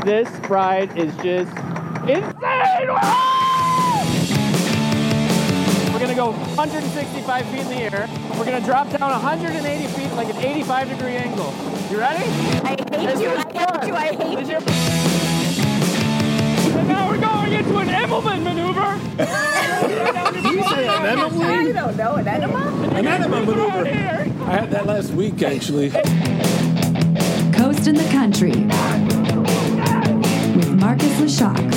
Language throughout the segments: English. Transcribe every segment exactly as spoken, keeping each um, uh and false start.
This ride is just insane! We're gonna go one hundred sixty-five feet in the air. We're gonna drop down one hundred eighty feet like an eighty-five degree angle. You ready? I hate you, I hate you, I hate you. And now we're going into an Immelman maneuver. You say an I enema? don't know, an enema? An enema maneuver. I had that last week, actually. Coast in the Country with Marcus Leshock.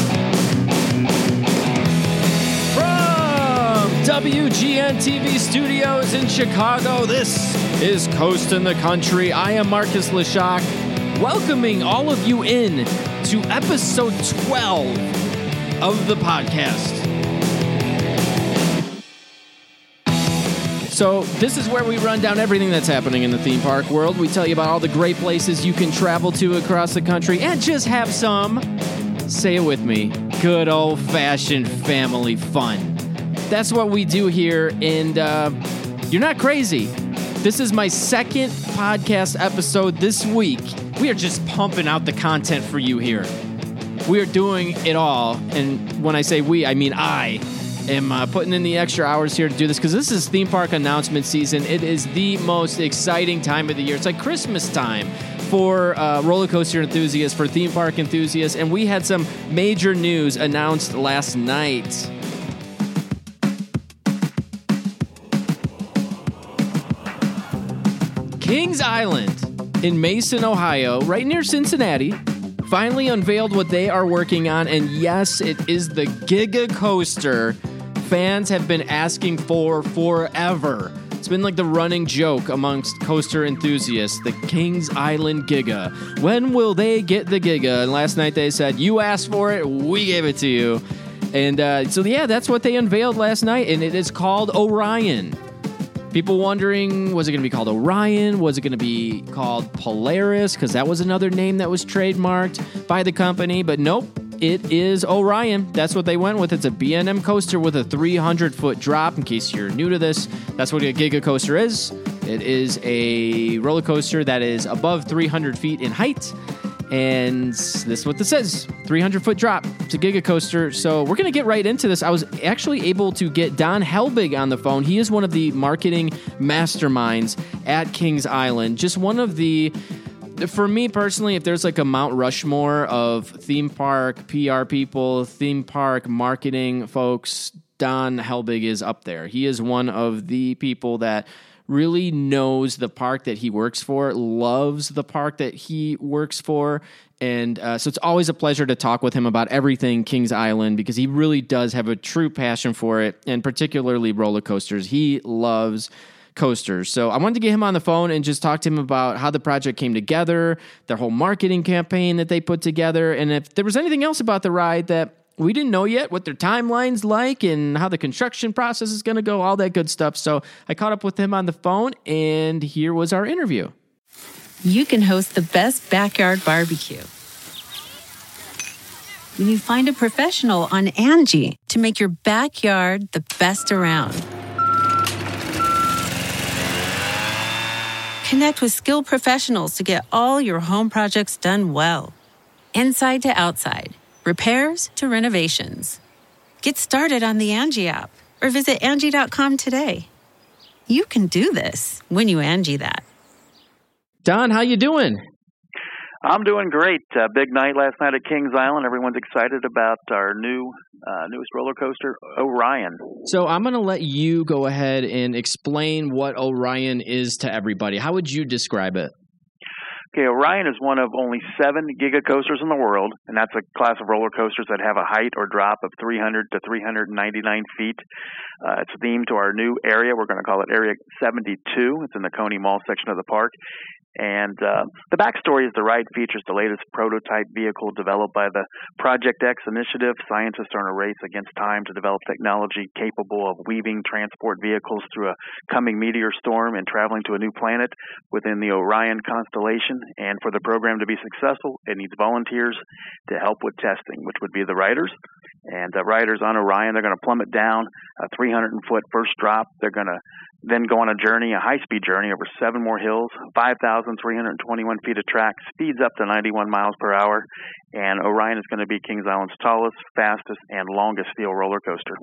From W G N T V Studios in Chicago, this is Coast in the Country. I am Marcus Leshock, welcoming all of you in to episode twelve of the podcast. So this is where we run down everything that's happening in the theme park world. We tell you about all the great places you can travel to across the country and just have some, say it with me, good old-fashioned family fun. That's what we do here, and uh, you're not crazy. This is my second podcast episode this week. We are just pumping out the content for you here. We are doing it all, and when I say we, I mean I am uh, putting in the extra hours here to do this because this is theme park announcement season. It is the most exciting time of the year. It's like Christmas time for uh, roller coaster enthusiasts, for theme park enthusiasts, and we had some major news announced last night. Kings Island in Mason, Ohio, right near Cincinnati, finally unveiled what they are working on, and yes, it is the Giga Coaster fans have been asking for forever. It's been like the running joke amongst coaster enthusiasts, the Kings Island Giga. When will they get the Giga? And last night they said, you asked for it, we gave it to you. And uh, so yeah, that's what they unveiled last night, and it is called Orion. People wondering, was it going to be called Orion? Was it going to be called Polaris? Because that was another name that was trademarked by the company. But nope, it is Orion. That's what they went with. It's a B and M coaster with a three hundred foot drop. In case you're new to this, that's what a Giga Coaster is. It is a roller coaster that is above three hundred feet in height. And this is what this is, three hundred foot drop. It's a Giga Coaster. So we're going to get right into this. I was actually able to get Don Helbig on the phone. He is one of the marketing masterminds at Kings Island. Just one of the, for me personally, if there's like a Mount Rushmore of theme park P R people, theme park marketing folks, Don Helbig is up there. He is one of the people that really knows the park that he works for, loves the park that he works for. And uh, so it's always a pleasure to talk with him about everything Kings Island because he really does have a true passion for it, and particularly roller coasters. He loves coasters. So I wanted to get him on the phone and just talk to him about how the project came together, their whole marketing campaign that they put together, and if there was anything else about the ride that we didn't know yet, what their timeline's like and how the construction process is going to go, all that good stuff. So I caught up with him on the phone, and here was our interview. You can host the best backyard barbecue when you find a professional on Angie to make your backyard the best around. Connect with skilled professionals to get all your home projects done well. Inside to outside. Repairs to renovations. Get started on the Angie app or visit Angie dot com today. You can do this when you Angie that. Don, how you doing? I'm doing great. Uh, big night last night at Kings Island. Everyone's excited about our new uh, newest roller coaster, Orion. So I'm going to let you go ahead and explain what Orion is to everybody. How would you describe it? Okay, Orion is one of only seven Giga coasters in the world, and that's a class of roller coasters that have a height or drop of three hundred to three hundred ninety-nine feet. Uh, it's themed to our new area. We're going to call it Area seventy-two. It's in the Coney Mall section of the park. And uh, the backstory is the ride features the latest prototype vehicle developed by the Project X initiative. Scientists are in a race against time to develop technology capable of weaving transport vehicles through a coming meteor storm and traveling to a new planet within the Orion constellation. And for the program to be successful, it needs volunteers to help with testing, which would be the riders. And the riders on Orion, they're going to plummet down a three hundred foot first drop. They're going to then go on a journey, a high-speed journey over seven more hills, five thousand three hundred twenty-one feet of track, speeds up to ninety-one miles per hour. And Orion is going to be Kings Island's tallest, fastest, and longest steel roller coaster.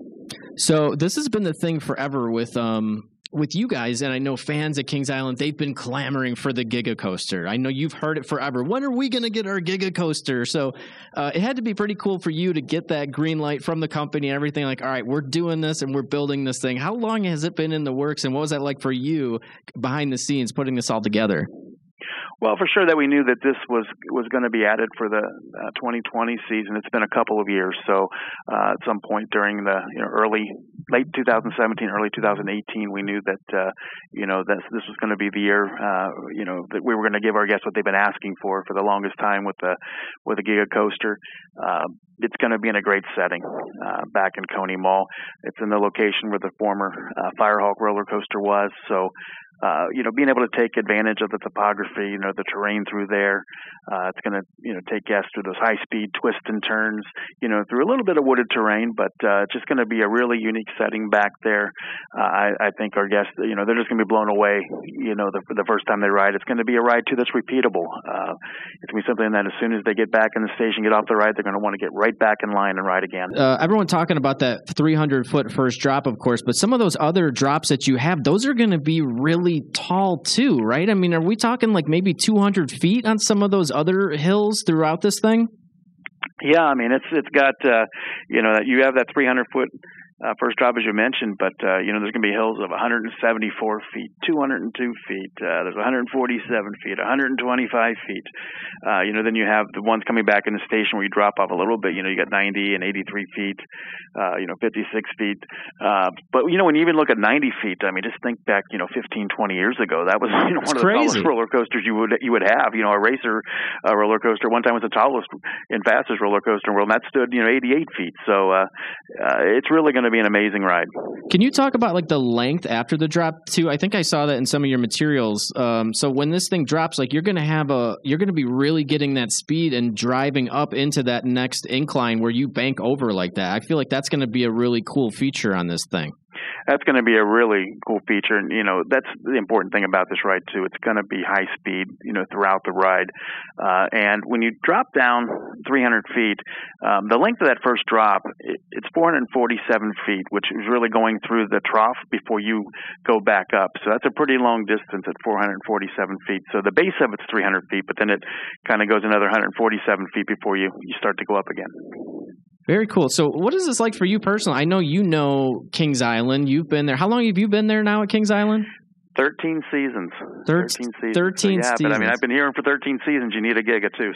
So this has been the thing forever with um with you guys, and I know fans at Kings Island, they've been clamoring for the Giga Coaster. I know you've heard it forever. When are we going to get our Giga Coaster? So uh, it had to be pretty cool for you to get that green light from the company and everything. Like, all right, we're doing this and we're building this thing. How long has it been in the works, and what was that like for you behind the scenes putting this all together? Well, for sure that we knew that this was was going to be added for the uh, twenty twenty season. It's been a couple of years, so uh, at some point during the you know, early, late two thousand seventeen, early two thousand eighteen, we knew that uh, you know this this was going to be the year uh, you know that we were going to give our guests what they've been asking for for the longest time with the with the Giga Coaster. Uh, it's going to be in a great setting uh, back in Coney Mall. It's in the location where the former uh, Firehawk roller coaster was, so. Uh, you know, being able to take advantage of the topography, you know, the terrain through there, uh, it's going to, you know, take guests through those high-speed twists and turns, you know, through a little bit of wooded terrain, but uh, it's just going to be a really unique setting back there. Uh, I, I think our guests, you know, they're just going to be blown away, you know, the, the first time they ride. It's going to be a ride, too, that's repeatable. Uh, it's going to be something that as soon as they get back in the station, get off the ride, they're going to want to get right back in line and ride again. Uh, everyone talking about that three hundred foot first drop, of course, but some of those other drops that you have, those are going to be really tall too, right? I mean, are we talking like maybe two hundred feet on some of those other hills throughout this thing? Yeah, I mean, it's it's got, uh, you know, you have that three hundred foot uh, first drop, as you mentioned, but, uh, you know, there's going to be hills of one hundred seventy-four feet, two hundred two feet, uh, there's one hundred forty-seven feet, one hundred twenty-five feet. Uh, you know, then you have the ones coming back in the station where you drop off a little bit. You know, you got ninety and eighty-three feet, uh, you know, fifty-six feet. Uh, but, you know, when you even look at ninety feet, I mean, just think back, you know, fifteen, twenty years ago, that was, you know, one it's of the crazy. tallest roller coasters you would you would have. You know, a racer uh, roller coaster one time was the tallest and fastest roller coaster in the world, and that stood, you know, eighty-eight feet. So uh, uh, it's really going to be an amazing ride. Can you talk about like the length after the drop too? I think I saw that in some of your materials. Um, so when this thing drops, like you're going to have a, you're going to be really getting that speed and driving up into that next incline where you bank over like that. I feel like that's going to be a really cool feature on this thing. That's going to be a really cool feature, and you know that's the important thing about this ride too. It's going to be high speed, you know, throughout the ride. Uh, and when you drop down three hundred feet, um, the length of that first drop, it, it's four hundred forty-seven feet, which is really going through the trough before you go back up. So that's a pretty long distance at four hundred forty-seven feet. So the base of it's three hundred feet, but then it kind of goes another one hundred forty-seven feet before you, you start to go up again. Very cool. So what is this like for you personally? I know you know Kings Island. You've been there. How long have you been there now at Kings Island? Thirteen seasons. Thir- thirteen seasons. Thirteen so, yeah, seasons. but I mean, I've been hearing for thirteen seasons. You need a Giga too.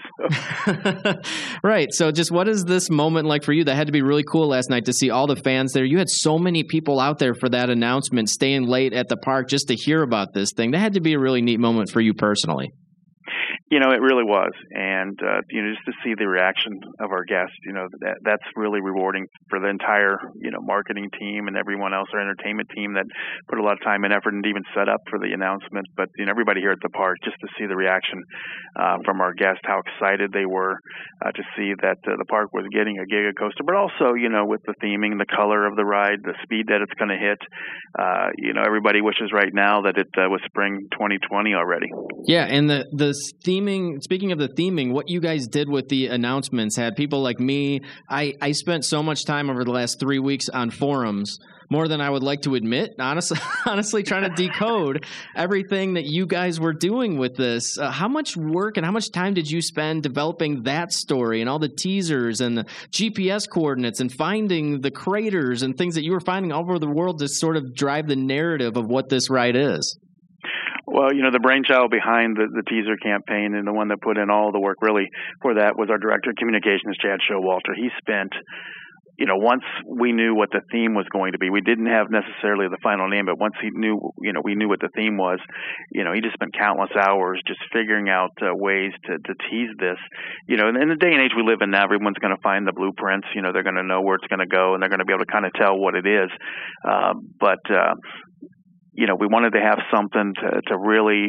So. Right. So, just what is this moment like for you? That had to be really cool last night to see all the fans there. You had so many people out there for that announcement, staying late at the park just to hear about this thing. That had to be a really neat moment for you personally. You know, it really was, and uh, you know, just to see the reaction of our guests, you know, that that's really rewarding for the entire, you know, marketing team and everyone else, our entertainment team that put a lot of time and effort and even set up for the announcement. But you know, everybody here at the park, just to see the reaction uh, from our guests, how excited they were uh, to see that uh, the park was getting a Giga Coaster, but also, you know, with the theming, the color of the ride, the speed that it's going to hit. Uh, you know, everybody wishes right now that it uh, was spring twenty twenty already. Yeah, and the the theming. Speaking of the theming, what you guys did with the announcements had people like me. I, I spent so much time over the last three weeks on forums, more than I would like to admit, honestly, honestly trying to decode everything that you guys were doing with this. Uh, how much work and how much time did you spend developing that story and all the teasers and the G P S coordinates and finding the craters and things that you were finding all over the world to sort of drive the narrative of what this ride is? Well, you know, the brainchild behind the, the teaser campaign and the one that put in all the work really for that was our director of communications, Chad Showalter. He spent, you know, once we knew what the theme was going to be, we didn't have necessarily the final name, but once he knew, you know, we knew what the theme was, you know, he just spent countless hours just figuring out uh, ways to, to tease this. You know, in, in the day and age we live in now, everyone's going to find the blueprints, you know, they're going to know where it's going to go and they're going to be able to kind of tell what it is. Uh, but, uh, you know, we wanted to have something to, to really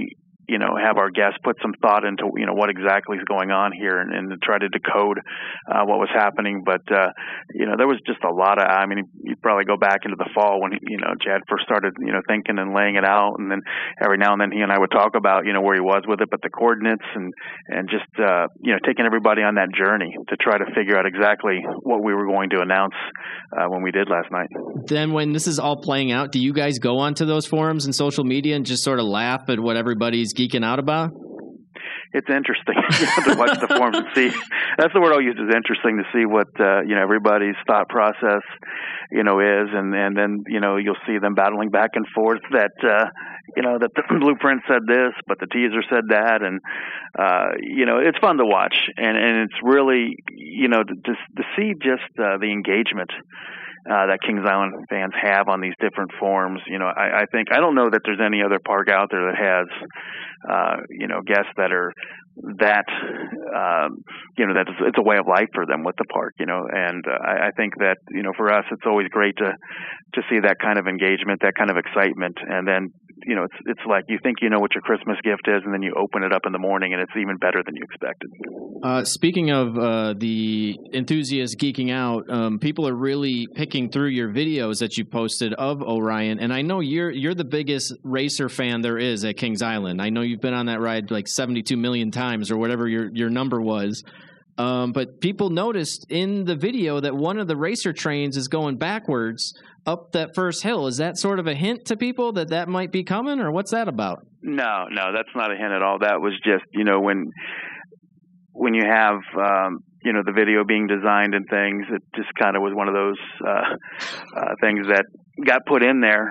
you know, have our guests put some thought into, you know, what exactly is going on here and, and to try to decode uh, what was happening. But, uh, you know, there was just a lot of, I mean, you probably go back into the fall when, you know, Chad first started, you know, thinking and laying it out. And then every now and then he and I would talk about, you know, where he was with it, but the coordinates and, and just, uh, you know, taking everybody on that journey to try to figure out exactly what we were going to announce uh, when we did last night. Then when this is all playing out, do you guys go onto those forums and social media and just sort of laugh at what everybody's geeking out about? It's interesting to watch the forums and see. That's the word I'll use, is interesting to see what uh, you know, everybody's thought process, you know, is, and, and then, you know, you'll see them battling back and forth that uh, you know, that the blueprint said this, but the teaser said that, and uh, you know, it's fun to watch, and, and it's really, you know, to, to see just uh, the engagement Uh, that Kings Island fans have on these different forums. You know, I, I think, I don't know that there's any other park out there that has, uh, you know, guests that are that, um, you know, that it's, it's a way of life for them with the park, you know, and uh, I, I think that, you know, for us, it's always great to, to see that kind of engagement, that kind of excitement. And then, you know, it's, it's like you think you know what your Christmas gift is, and then you open it up in the morning and it's even better than you expected. Uh, speaking of uh, the enthusiasts geeking out, um, people are really picking through your videos that you posted of Orion, and I know you're you're the biggest racer fan there is at Kings Island. I know you've been on that ride like seventy-two million times or whatever your, your number was. Um, but people noticed in the video that one of the racer trains is going backwards up that first hill. Is that sort of a hint to people that that might be coming, or what's that about? No, no, that's not a hint at all. That was just, you know, when when you have, um, you know, the video being designed and things, it just kind of was one of those uh, uh, things that got put in there.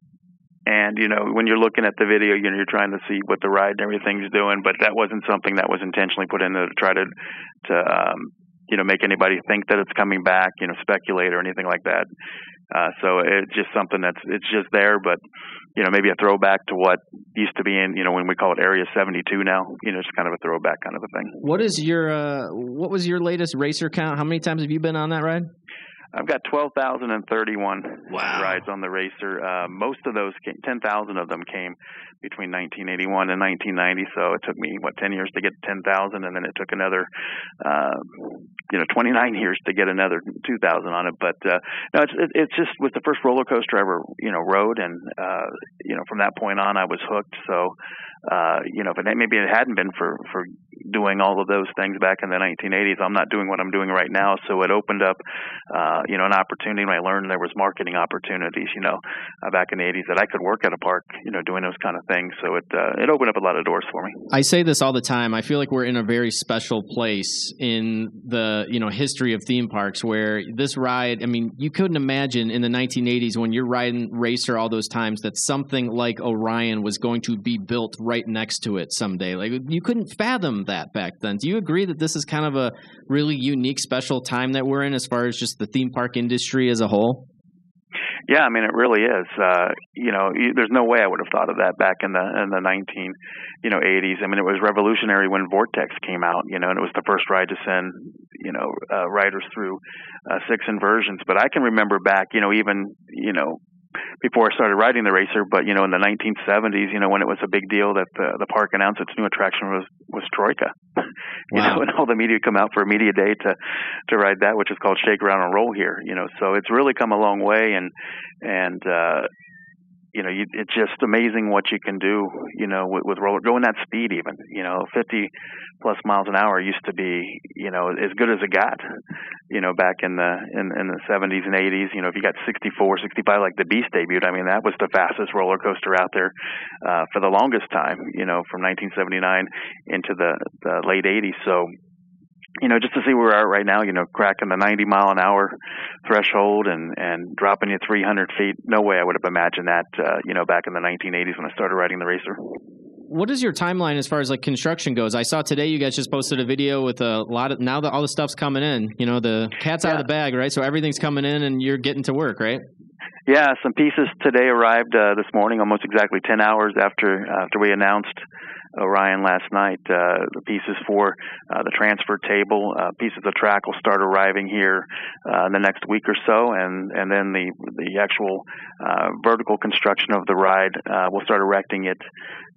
And, you know, when you're looking at the video, you know, you're trying to see what the ride and everything's doing, but that wasn't something that was intentionally put in there to try to, to um, you know, make anybody think that it's coming back, you know, speculate or anything like that. Uh, so it's just something that's, it's just there, but, you know, maybe a throwback to what used to be in, you know, when we call it Area seventy-two now, you know, it's kind of a throwback kind of a thing. What is your, uh, what was your latest racer count? How many times have you been on that ride? I've got twelve thousand thirty-one wow. rides on the racer. Uh, most of those, came, ten thousand of them came between nineteen eighty-one and nineteen ninety. So it took me, what, ten years to get ten thousand, and then it took another, uh, you know, twenty-nine years to get another two thousand on it. But uh, no, it's it, it's just was the first roller coaster I ever, you know, rode, and uh, you know, from that point on, I was hooked. So. Uh, you know, but maybe it hadn't been for, for doing all of those things back in the nineteen eighties. I'm not doing what I'm doing right now. So it opened up, uh, you know, an opportunity. When I learned there was marketing opportunities, you know, uh, back in the eighties that I could work at a park, you know, doing those kind of things. So it, uh, it opened up a lot of doors for me. I say this all the time. I feel like we're in a very special place in the, you know, history of theme parks where this ride, I mean, you couldn't imagine in the nineteen eighties when you're riding Racer all those times that something like Orion was going to be built right right next to it someday. Like, you couldn't fathom that back then. Do you agree that this is kind of a really unique, special time that we're in as far as just the theme park industry as a whole? Yeah, I mean, it really is. Uh, you know, you, there's no way I would have thought of that back in the in the nineteen, you know, eighties. I mean, it was revolutionary when Vortex came out, you know, and it was the first ride to send, you know, uh, riders through uh, six inversions. But I can remember back, you know, even, you know, before I started riding the Racer, but, you know, in the nineteen seventies, you know, when it was a big deal that the, the park announced its new attraction was, was Troika. You wow. know, and all the media come out for a media day to, to ride that, which is called Shake, Around, and Roll here, you know, so it's really come a long way, and, and, uh, you know, you, it's just amazing what you can do, you know, with, with roller, going that speed even, you know, fifty plus miles an hour used to be, you know, as good as it got, you know, back in the, in, in the seventies and eighties, you know, if you got sixty-four, sixty-five, like the Beast debuted, I mean, that was the fastest roller coaster out there, uh, for the longest time, you know, from nineteen seventy-nine into the, the late eighties. So, you know, just to see where we're at right now, you know, cracking the ninety mile an hour threshold and, and dropping you three hundred feet. No way I would have imagined that, uh, you know, back in the nineteen eighties when I started riding the Racer. What is your timeline as far as like construction goes? I saw today you guys just posted a video with a lot of, now that all the stuff's coming in, you know, the cat's yeah. out of the bag, right? So everything's coming in and you're getting to work, right? Yeah, some pieces today arrived uh, this morning, almost exactly ten hours after after we announced Orion last night. Uh, the pieces for uh, the transfer table, uh, pieces of track will start arriving here uh, in the next week or so, and, and then the the actual uh, vertical construction of the ride, uh, we'll start erecting it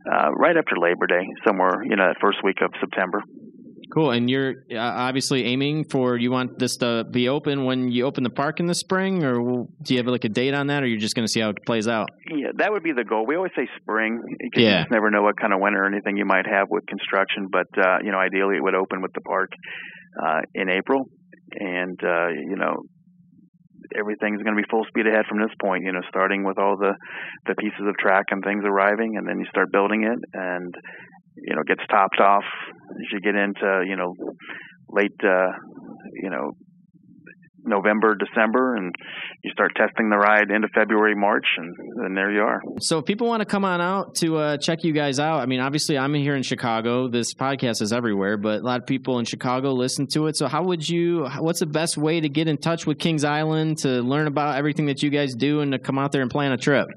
uh, right after Labor Day, somewhere, you know, that first week of September. Cool. And you're uh, obviously aiming for, you want this to be open when you open the park in the spring, or do you have like a date on that, or you're just going to see how it plays out? Yeah, that would be the goal. We always say spring, because yeah. you just never know what kind of winter or anything you might have with construction. But, uh, you know, ideally it would open with the park uh, in April. And, uh, you know, everything's going to be full speed ahead from this point, you know, starting with all the, the pieces of track and things arriving, and then you start building it, and, you know, it gets topped off as you get into, you know, late, uh, you know, November, December, and you start testing the ride into February, March, and then there you are. So if people want to come on out to uh, check you guys out, I mean, obviously I'm here in Chicago. This podcast is everywhere, but a lot of people in Chicago listen to it. So how would you, what's the best way to get in touch with Kings Island to learn about everything that you guys do and to come out there and plan a trip?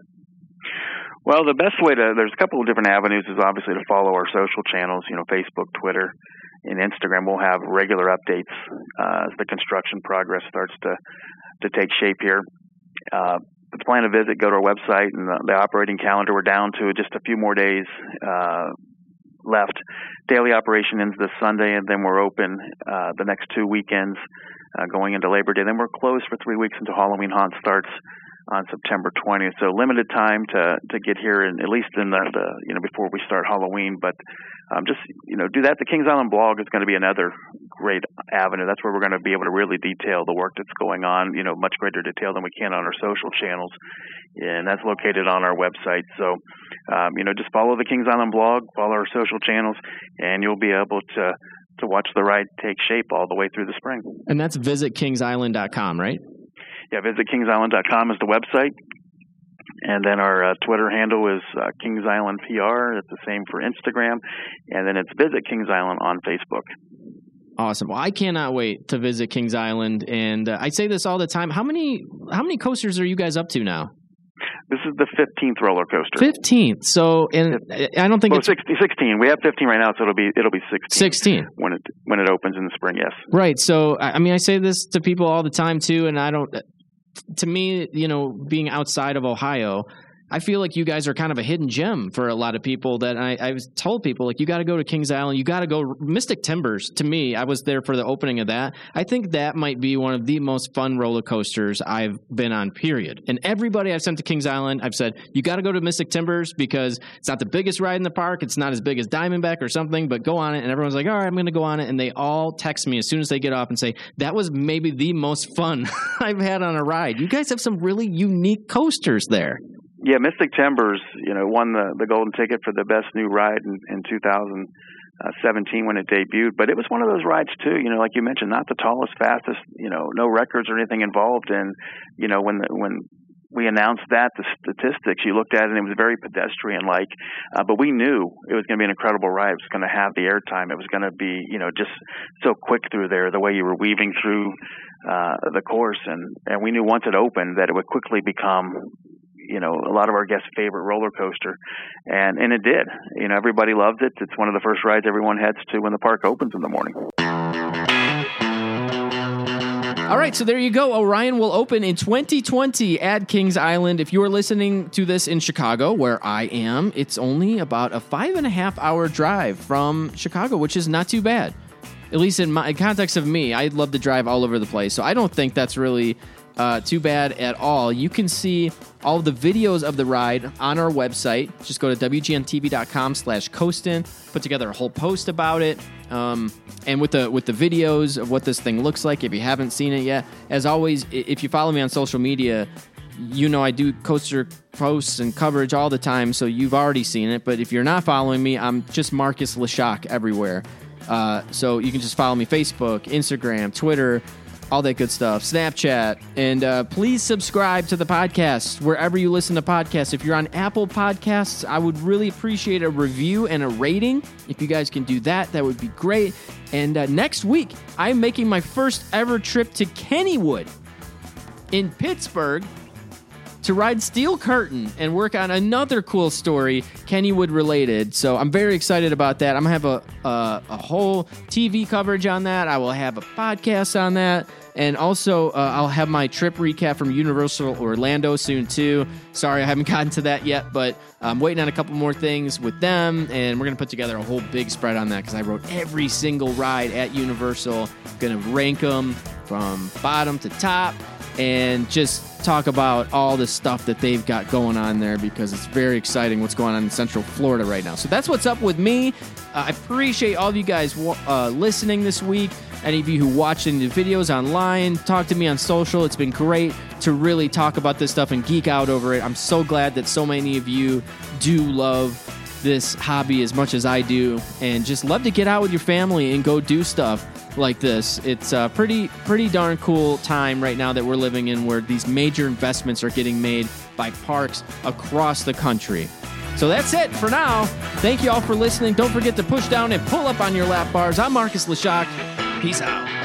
Well, the best way to, there's a couple of different avenues, is obviously to follow our social channels, you know, Facebook, Twitter, and Instagram. We'll have regular updates uh, as the construction progress starts to, to take shape here. Uh, to plan a visit, go to our website and the, the operating calendar. We're down to just a few more days uh, left. Daily operation ends this Sunday, and then we're open uh, the next two weekends uh, going into Labor Day. Then we're closed for three weeks until Halloween Haunt starts on September twentieth. So limited time to, to get here, and at least in the, the you know before we start Halloween. But um, just you know do that. The Kings Island blog is going to be another great avenue. That's where we're going to be able to really detail the work that's going on. You know, much greater detail than we can on our social channels, and that's located on our website. So um, you know just follow the Kings Island blog, follow our social channels, and you'll be able to to watch the ride take shape all the way through the spring. And that's visit kings island dot com, right? Yeah, visit kings island dot com is the website. And then our uh, Twitter handle is uh, Kings Island P R. It's the same for Instagram. And then it's Visit Kings Island on Facebook. Awesome. Well, I cannot wait to visit Kings Island. And uh, I say this all the time. How many how many coasters are you guys up to now? This is the fifteenth roller coaster. fifteenth. So, and I don't think well, it's sixteen, sixteen. We have fifteen right now, so it'll be it'll be sixteen. sixteen when it when it opens in the spring. Yes. Right. So, I mean, I say this to people all the time too, and I don't. To me, you know, being outside of Ohio, I feel like you guys are kind of a hidden gem for a lot of people that I, I was told people, like, you got to go to Kings Island. You got to go. Mystic Timbers, to me, I was there for the opening of that. I think that might be one of the most fun roller coasters I've been on, period. And everybody I've sent to Kings Island, I've said, you got to go to Mystic Timbers because it's not the biggest ride in the park. It's not as big as Diamondback or something, but go on it. And everyone's like, all right, I'm going to go on it. And they all text me as soon as they get off and say, that was maybe the most fun I've had on a ride. You guys have some really unique coasters there. Yeah, Mystic Timbers, you know, won the, the golden ticket for the best new ride in, in two thousand seventeen when it debuted. But it was one of those rides too, you know, like you mentioned, not the tallest, fastest, you know, no records or anything involved. And you know, when the, when we announced that, the statistics, you looked at it and it was very pedestrian-like. Uh, but we knew it was going to be an incredible ride. It was going to have the airtime. It was going to be, you know, just so quick through there, the way you were weaving through uh, the course. And, and we knew once it opened that it would quickly become, you know, a lot of our guests' favorite roller coaster. And, and it did. You know, everybody loved it. It's one of the first rides everyone heads to when the park opens in the morning. All right, so there you go. Orion will open in twenty twenty at Kings Island. If you're listening to this in Chicago, where I am, it's only about a five and a half hour drive from Chicago, which is not too bad. At least in my in context of me, I love to drive all over the place. So I don't think that's really Uh, too bad at all. You can see all of the videos of the ride on our website. Just go to W G N T V dot com slash Coastin. Put together a whole post about it. Um, and with the with the videos of what this thing looks like, if you haven't seen it yet. As always, if you follow me on social media, you know I do coaster posts and coverage all the time, so you've already seen it. But if you're not following me, I'm just Marcus LeShock everywhere. Uh, so you can just follow me Facebook, Instagram, Twitter, all that good stuff, Snapchat, and uh, please subscribe to the podcast wherever you listen to podcasts. If you're on Apple Podcasts, I would really appreciate a review and a rating. If you guys can do that, that would be great. And uh, next week, I'm making my first ever trip to Kennywood in Pittsburgh to ride Steel Curtain and work on another cool story, Kennywood related. So I'm very excited about that. I'm going to have a, a, a whole T V coverage on that. I will have a podcast on that. And also, uh, I'll have my trip recap from Universal Orlando soon, too. Sorry, I haven't gotten to that yet, but I'm waiting on a couple more things with them, and we're going to put together a whole big spread on that because I wrote every single ride at Universal. Going to rank them from bottom to top and just talk about all the stuff that they've got going on there because it's very exciting what's going on in Central Florida right now. So that's what's up with me. Uh, I appreciate all of you guys uh, listening this week. Any of you who watch any videos online, talk to me on social. It's been great to really talk about this stuff and geek out over it. I'm so glad that so many of you do love this hobby as much as I do and just love to get out with your family and go do stuff like this. It's a pretty, pretty darn cool time right now that we're living in where these major investments are getting made by parks across the country. So that's it for now. Thank you all for listening. Don't forget to push down and pull up on your lap bars. I'm Marcus Leshock. Peace out.